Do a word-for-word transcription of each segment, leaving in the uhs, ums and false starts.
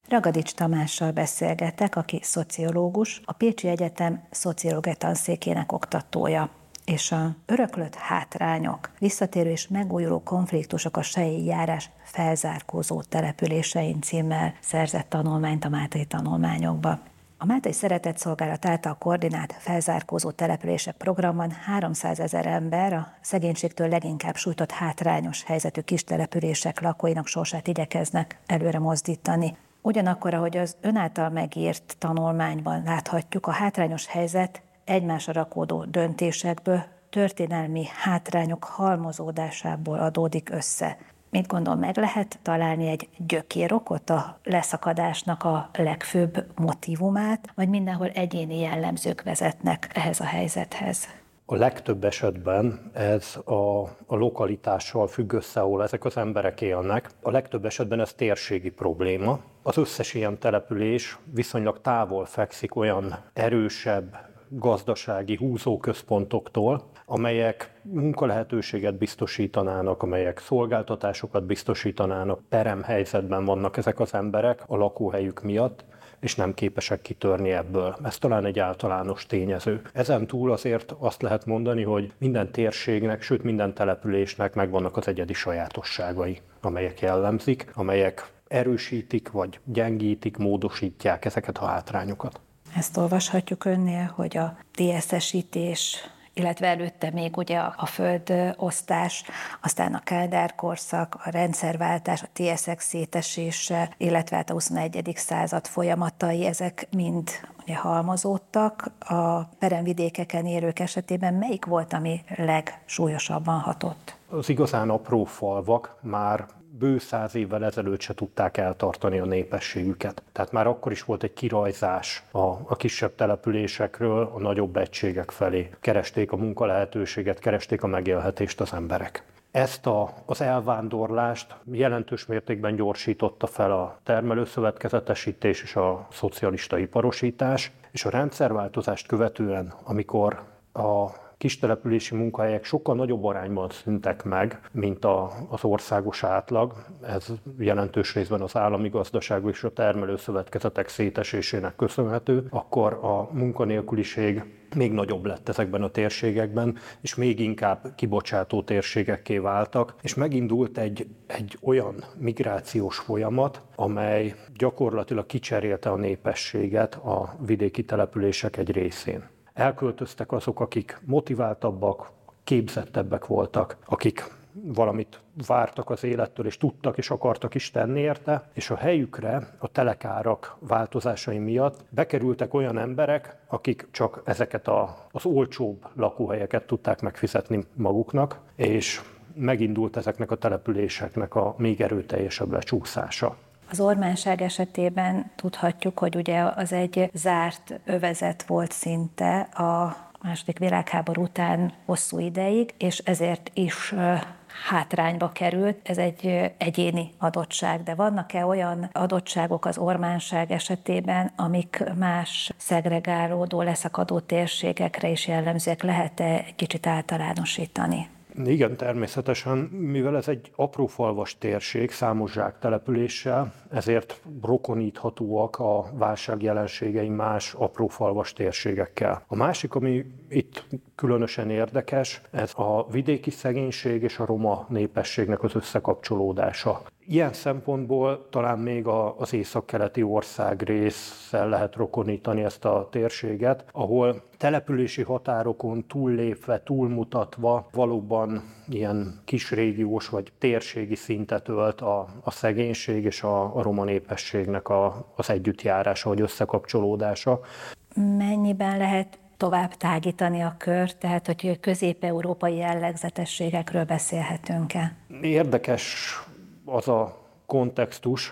Ragadics Tamással beszélgetek, aki szociológus, a Pécsi Egyetem szociológia tanszékének oktatója, és a Öröklött hátrányok, visszatérő és megújuló konfliktusok a Selyi járás felzárkózó településein címmel szerzett tanulmányt a Máltai Tanulmányokba. A Máltai Szeretetszolgálat által koordinált felzárkózó települések programban háromszázezer ember a szegénységtől leginkább sújtott hátrányos helyzetű kistelepülések lakóinak sorsát igyekeznek előre mozdítani. Ugyanakkor, ahogy az ön által megírt tanulmányban láthatjuk, a hátrányos helyzet egymásra rakódó döntésekből, történelmi hátrányok halmozódásából adódik össze. Mit gondol, meg lehet találni egy gyökérokot a leszakadásnak a legfőbb motívumát, vagy mindenhol egyéni jellemzők vezetnek ehhez a helyzethez? A legtöbb esetben ez a, a lokalitással függ össze, ahol ezek az emberek élnek. A legtöbb esetben ez térségi probléma. Az összes ilyen település viszonylag távol fekszik olyan erősebb gazdasági húzóközpontoktól, amelyek munkalehetőséget biztosítanának, amelyek szolgáltatásokat biztosítanának. Peremhelyzetben vannak ezek az emberek a lakóhelyük miatt, és nem képesek kitörni ebből. Ez talán egy általános tényező. Ezen túl azért azt lehet mondani, hogy minden térségnek, sőt minden településnek megvannak az egyedi sajátosságai, amelyek jellemzik, amelyek erősítik vagy gyengítik, módosítják ezeket a hátrányokat. Ezt olvashatjuk önnél, hogy a té es es-ítés, illetve előtte még ugye a földosztás, aztán a Kádár korszak, a rendszerváltás, a té es ek szétesése, illetve hát a huszonegyedik század folyamatai, ezek mind ugye halmozódtak. A peremvidékeken élők esetében melyik volt, ami legsúlyosabban hatott? Az igazán apró falvak már bő száz évvel ezelőtt se tudták eltartani a népességüket. Tehát már akkor is volt egy kirajzás a, a kisebb településekről a nagyobb egységek felé. Keresték a munkalehetőséget, keresték a megélhetést az emberek. Ezt a, az elvándorlást jelentős mértékben gyorsította fel a termelőszövetkezetesítés és a szocialista iparosítás, és a rendszerváltozást követően, amikor a kistelepülési munkahelyek sokkal nagyobb arányban szűntek meg, mint a, az országos átlag. Ez jelentős részben az állami gazdaság és a termelőszövetkezetek szétesésének köszönhető, akkor a munkanélküliség még nagyobb lett ezekben a térségekben, és még inkább kibocsátó térségekké váltak, és megindult egy, egy olyan migrációs folyamat, amely gyakorlatilag kicserélte a népességet a vidéki települések egy részén. Elköltöztek azok, akik motiváltabbak, képzettebbek voltak, akik valamit vártak az élettől, és tudtak és akartak is tenni érte, és a helyükre a telekárak változásai miatt bekerültek olyan emberek, akik csak ezeket a, az olcsóbb lakóhelyeket tudták megfizetni maguknak, és megindult ezeknek a településeknek a még erőteljesebb lecsúszása. Az Ormánság esetében tudhatjuk, hogy ugye az egy zárt övezet volt szinte a második világháború után hosszú ideig, és ezért is hátrányba került. Ez egy egyéni adottság, de vannak-e olyan adottságok az Ormánság esetében, amik más szegregálódó, leszakadó térségekre is jellemzőek? Lehet-e egy kicsit általánosítani? Igen, természetesen, mivel ez egy aprófalvas térség, számos zsáktelepüléssel, ezért rokoníthatóak a válság jelenségei más aprófalvas térségekkel. A másik, ami itt különösen érdekes, ez a vidéki szegénység és a roma népességnek az összekapcsolódása. Ilyen szempontból talán még az északkeleti országrésszel lehet rokonítani ezt a térséget, ahol települési határokon túllépve, túlmutatva valóban ilyen kisrégiós vagy térségi szintet ölt a, a szegénység és a, a roma népességnek a, az együttjárása vagy összekapcsolódása. Mennyiben lehet tovább tágítani a kört, tehát hogy közép-európai jellegzetességekről beszélhetünk-e? Érdekes az a kontextus,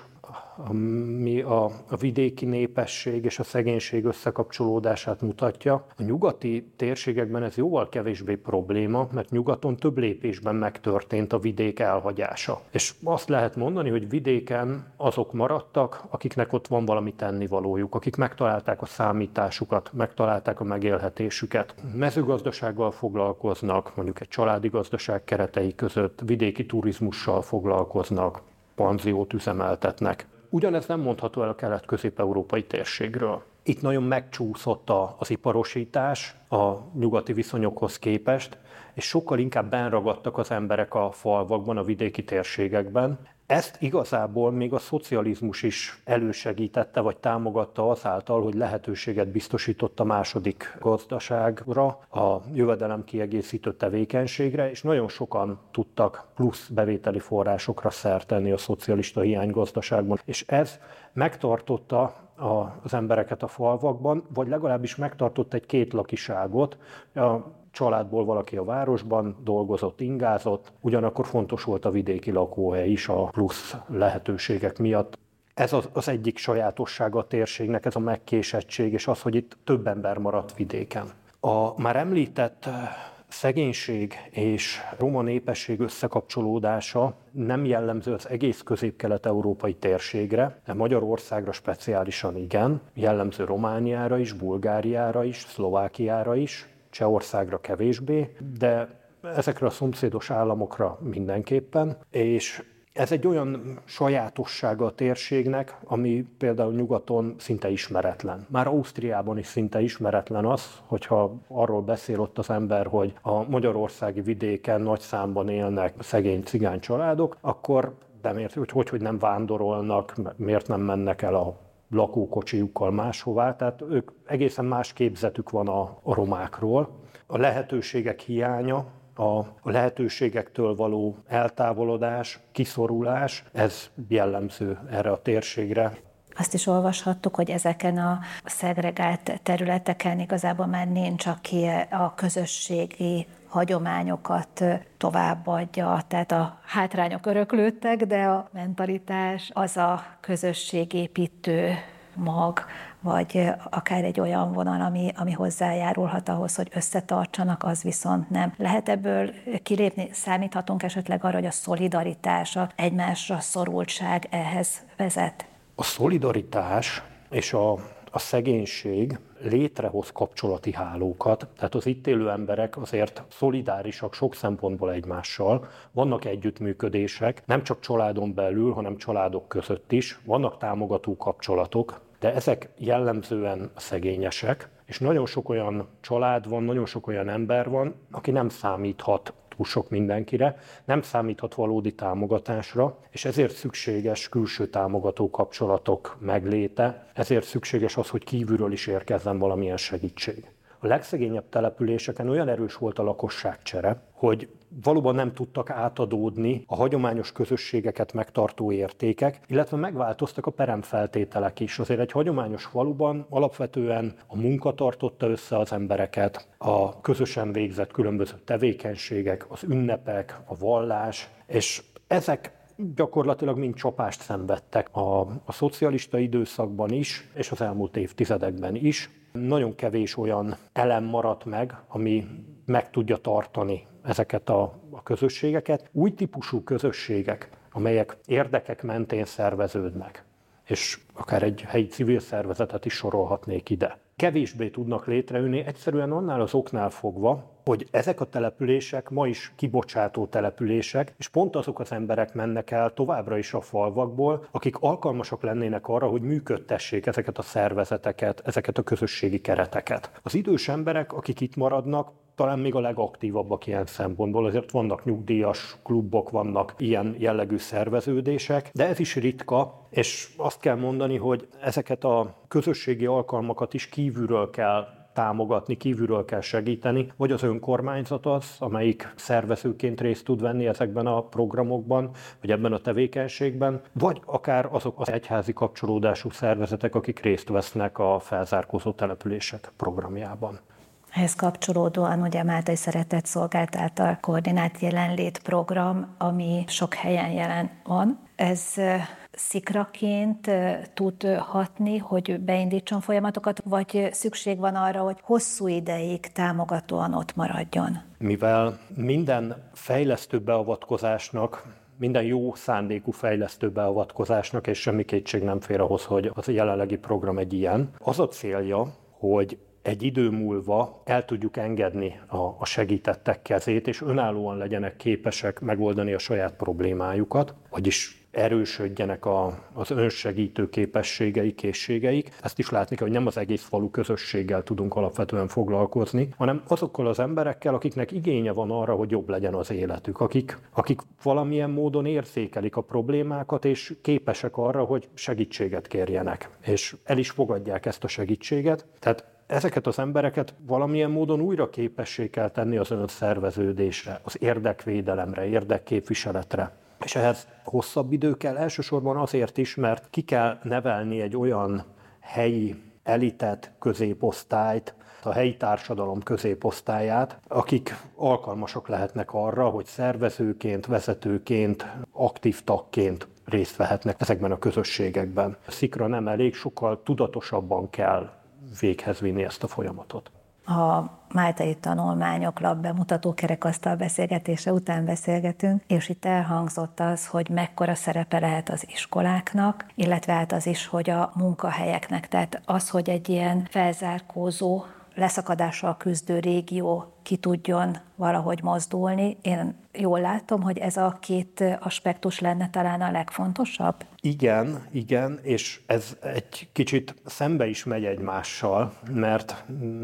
ami a, a vidéki népesség és a szegénység összekapcsolódását mutatja. A nyugati térségekben ez jóval kevésbé probléma, mert nyugaton több lépésben megtörtént a vidék elhagyása. És azt lehet mondani, hogy vidéken azok maradtak, akiknek ott van valami tennivalójuk, akik megtalálták a számításukat, megtalálták a megélhetésüket. Mezőgazdasággal foglalkoznak, mondjuk egy családi gazdaság keretei között, vidéki turizmussal foglalkoznak, panziót üzemeltetnek. ugyanez nem mondható el a kelet-közép-európai térségről. Itt nagyon megcsúszott az iparosítás a nyugati viszonyokhoz képest, és sokkal inkább benragadtak az emberek a falvakban, a vidéki térségekben. Ezt igazából még a szocializmus is elősegítette, vagy támogatta azáltal, hogy lehetőséget biztosított a második gazdaságra, a jövedelem kiegészítő tevékenységre, és nagyon sokan tudtak plusz bevételi forrásokra szert tenni a szocialista hiánygazdaságban. És ez megtartotta az embereket a falvakban, vagy legalábbis megtartott egy kétlakiságot. A családból valaki a városban dolgozott, ingázott, ugyanakkor fontos volt a vidéki lakóhely is a plusz lehetőségek miatt. Ez az, az egyik sajátossága a térségnek, ez a megkésettség, és az, hogy itt több ember maradt vidéken. A már említett szegénység és roma népesség összekapcsolódása nem jellemző az egész közép-kelet-európai térségre, de Magyarországra speciálisan igen, jellemző Romániára is, Bulgáriára is, Szlovákiára is, Csehországra kevésbé, de ezekre a szomszédos államokra mindenképpen, és ez egy olyan sajátossága a térségnek, ami például nyugaton szinte ismeretlen. Már Ausztriában is szinte ismeretlen az, hogyha arról beszél ott az ember, hogy a magyarországi vidéken nagy számban élnek szegény cigány családok, akkor nem érti, hogy, hogy hogy nem vándorolnak, miért nem mennek el a lakókocsijukkal máshová, tehát ők egészen más képzetük van a, a romákról. A lehetőségek hiánya, a lehetőségektől való eltávolodás, kiszorulás, ez jellemző erre a térségre. Azt is olvashattuk, hogy ezeken a szegregált területeken igazából már nincs, aki a közösségi hagyományokat továbbadja, tehát a hátrányok öröklődtek, de a mentalitás az a közösségépítő mag, vagy akár egy olyan vonal, ami, ami hozzájárulhat ahhoz, hogy összetartsanak, az viszont nem. Lehet ebből kilépni? Számíthatunk esetleg arra, hogy a szolidaritás, a egymásra szorultság ehhez vezet? A szolidaritás és a, a szegénység létrehoz kapcsolati hálókat, tehát az itt élő emberek azért szolidárisak sok szempontból egymással, vannak együttműködések, nem csak családon belül, hanem családok között is, vannak támogató kapcsolatok, de ezek jellemzően szegényesek, és nagyon sok olyan család van, nagyon sok olyan ember van, aki nem számíthat túl sok mindenkire, nem számíthat valódi támogatásra, és ezért szükséges külső támogató kapcsolatok megléte, ezért szükséges az, hogy kívülről is érkezzen valamilyen segítség. A legszegényebb településeken olyan erős volt a lakosságcsere, hogy valóban nem tudtak átadódni a hagyományos közösségeket megtartó értékek, illetve megváltoztak a peremfeltételek is. Azért egy hagyományos faluban alapvetően a munka tartotta össze az embereket, a közösen végzett különböző tevékenységek, az ünnepek, a vallás, és ezek gyakorlatilag mind csapást szenvedtek a, a szocialista időszakban is, és az elmúlt évtizedekben is. Nagyon kevés olyan elem maradt meg, ami meg tudja tartani ezeket a, a közösségeket. Új típusú közösségek, amelyek érdekek mentén szerveződnek, és akár egy helyi civil szervezetet is sorolhatnék ide. Kevésbé tudnak létrejönni, egyszerűen annál az oknál fogva, hogy ezek a települések ma is kibocsátó települések, és pont azok az emberek mennek el továbbra is a falvakból, akik alkalmasak lennének arra, hogy működtessék ezeket a szervezeteket, ezeket a közösségi kereteket. Az idős emberek, akik itt maradnak, talán még a legaktívabbak ilyen szempontból, azért vannak nyugdíjas klubok, vannak ilyen jellegű szerveződések, de ez is ritka, és azt kell mondani, hogy ezeket a közösségi alkalmakat is kívülről kell támogatni, kívülről kell segíteni, vagy az önkormányzat az, amelyik szervezőként részt tud venni ezekben a programokban, vagy ebben a tevékenységben, vagy akár azok az egyházi kapcsolódású szervezetek, akik részt vesznek a felzárkózó települések programjában. Ehhez kapcsolódóan ugye a Máltai Szeretett Szolgálat által koordinált jelenlét program, ami sok helyen jelen van. Ez szikraként tud hatni, hogy beindítson folyamatokat, vagy szükség van arra, hogy hosszú ideig támogatóan ott maradjon? Mivel minden fejlesztő beavatkozásnak, minden jó szándékú fejlesztő beavatkozásnak, és semmi kétség nem fér ahhoz, hogy az jelenlegi program egy ilyen, az a célja, hogy egy idő múlva el tudjuk engedni a, a segítettek kezét, és önállóan legyenek képesek megoldani a saját problémájukat, vagyis erősödjenek a, az önsegítő képességei, készségeik. Ezt is látni kell, hogy nem az egész falu közösséggel tudunk alapvetően foglalkozni, hanem azokkal az emberekkel, akiknek igénye van arra, hogy jobb legyen az életük, akik, akik valamilyen módon érzékelik a problémákat, és képesek arra, hogy segítséget kérjenek, és el is fogadják ezt a segítséget. Tehát ezeket az embereket valamilyen módon újra képessé kell tenni az önszerveződésre, az érdekvédelemre, érdekképviseletre. És ehhez hosszabb idő kell, elsősorban azért is, mert ki kell nevelni egy olyan helyi elitet, középosztályt, a helyi társadalom középosztályát, akik alkalmasak lehetnek arra, hogy szervezőként, vezetőként, aktív tagként részt vehetnek ezekben a közösségekben. A szikra nem elég, sokkal tudatosabban kell véghez vinni ezt a folyamatot. A máltai tanulmányok labbemutató kerekasztal beszélgetése után beszélgetünk, és itt elhangzott az, hogy mekkora szerepe lehet az iskoláknak, illetve hát az is, hogy a munkahelyeknek. Tehát az, hogy egy ilyen felzárkózó, leszakadással küzdő régió ki tudjon valahogy mozdulni. Én jól látom, hogy ez a két aspektus lenne talán a legfontosabb? Igen, igen, és ez egy kicsit szembe is megy egymással, mert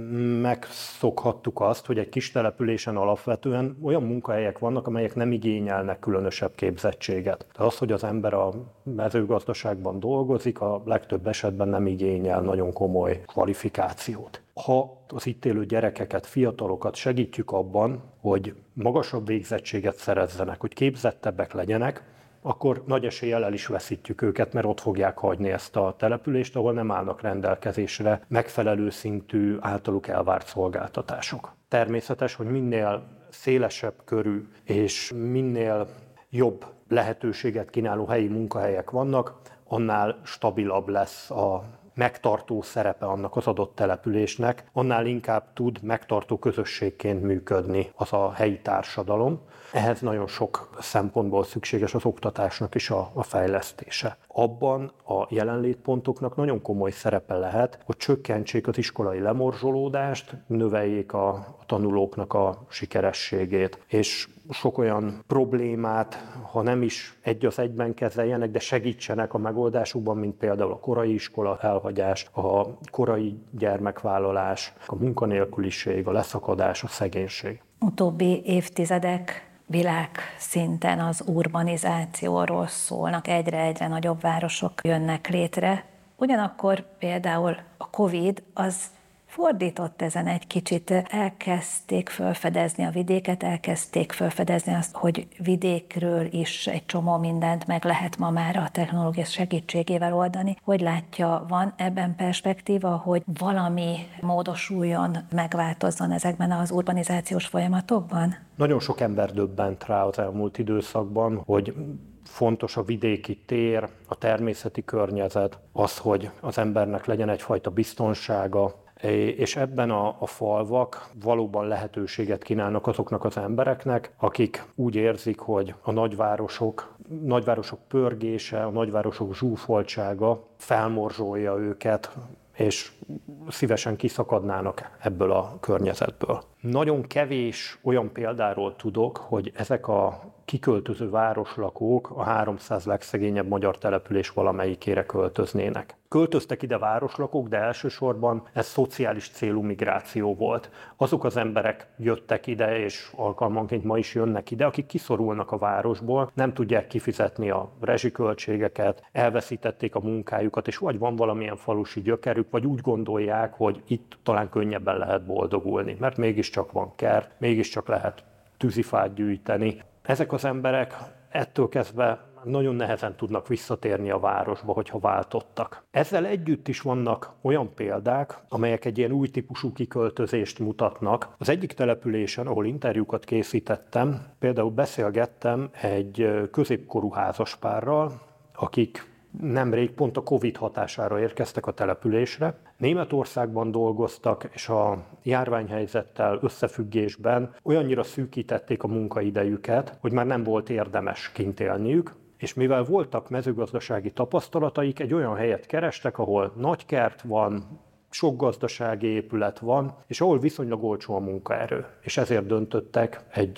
megszokhattuk azt, hogy egy kis településen alapvetően olyan munkahelyek vannak, amelyek nem igényelnek különösebb képzettséget. De az, hogy az ember a mezőgazdaságban dolgozik, a legtöbb esetben nem igényel nagyon komoly kvalifikációt. Ha az itt élő gyerekeket, fiatalokat segítjük abban, hogy magasabb végzettséget szerezzenek, hogy képzettebbek legyenek, akkor nagy eséllyel el is veszítjük őket, mert ott fogják hagyni ezt a települést, ahol nem állnak rendelkezésre megfelelő szintű általuk elvárt szolgáltatások. Természetes, hogy minél szélesebb körű és minél jobb lehetőséget kínáló helyi munkahelyek vannak, annál stabilabb lesz a megtartó szerepe annak az adott településnek, annál inkább tud megtartó közösségként működni az a helyi társadalom. Ehhez nagyon sok szempontból szükséges az oktatásnak is a, a fejlesztése. Abban a jelenlétpontoknak nagyon komoly szerepe lehet, hogy csökkentsék az iskolai lemorzsolódást, növeljék a, a tanulóknak a sikerességét, és sok olyan problémát, ha nem is egy az egyben kezeljenek, de segítsenek a megoldásukban, mint például a korai iskola elhagyás, a korai gyermekvállalás, a munkanélküliség, a leszakadás, a szegénység. Utóbbi évtizedek világszinten az urbanizációról szólnak, egyre-egyre nagyobb városok jönnek létre. Ugyanakkor például a Covid az fordított ezen egy kicsit, elkezdték felfedezni a vidéket, elkezdték felfedezni azt, hogy vidékről is egy csomó mindent meg lehet ma már a technológia segítségével oldani. Hogy látja, van ebben perspektíva, hogy valami módosuljon, megváltozzon ezekben az urbanizációs folyamatokban? Nagyon sok ember döbbent rá az elmúlt időszakban, hogy fontos a vidéki tér, a természeti környezet, az, hogy az embernek legyen egyfajta biztonsága, és ebben a, a falvak valóban lehetőséget kínálnak azoknak az embereknek, akik úgy érzik, hogy a nagyvárosok, nagyvárosok pörgése, a nagyvárosok zsúfoltsága felmorzsolja őket, és szívesen kiszakadnának ebből a környezetből. Nagyon kevés olyan példáról tudok, hogy ezek a kiköltöző városlakók a háromszáz legszegényebb magyar település valamelyikére költöznének. Költöztek ide városlakók, de elsősorban ez szociális célú migráció volt. Azok az emberek jöttek ide, és alkalmanként ma is jönnek ide, akik kiszorulnak a városból, nem tudják kifizetni a rezsiköltségeket, elveszítették a munkájukat, és vagy van valamilyen falusi gyökerük, vagy úgy gondolják, hogy itt talán könnyebben lehet boldogulni, mert mégiscsak van kert, mégiscsak lehet tűzifát gyűjteni. Ezek az emberek ettől kezdve nagyon nehezen tudnak visszatérni a városba, hogyha váltottak. Ezzel együtt is vannak olyan példák, amelyek egy ilyen új típusú kiköltözést mutatnak. Az egyik településen, ahol interjúkat készítettem, például beszélgettem egy középkorú házaspárral, akik nemrég pont a Covid hatására érkeztek a településre. Németországban dolgoztak, és a járványhelyzettel összefüggésben olyannyira szűkítették a munkaidejüket, hogy már nem volt érdemes kint élniük, és mivel voltak mezőgazdasági tapasztalataik, egy olyan helyet kerestek, ahol nagy kert van, sok gazdasági épület van, és ahol viszonylag olcsó a munkaerő. És ezért döntöttek egy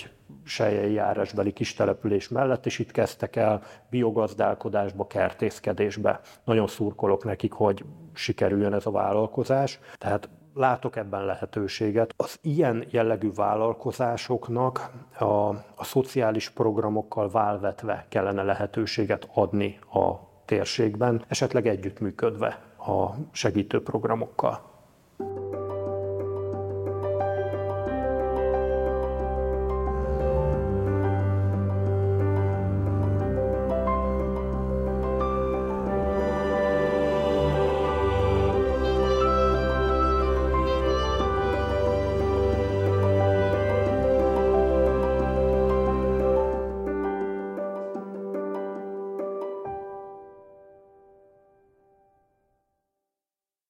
Selyei járásbeli kis település mellett, és itt kezdtek el biogazdálkodásba, kertészkedésbe. Nagyon szurkolok nekik, hogy sikerüljön ez a vállalkozás. Tehát látok ebben lehetőséget. Az ilyen jellegű vállalkozásoknak a, a szociális programokkal válvetve kellene lehetőséget adni a térségben, esetleg együttműködve a segítőprogramokkal.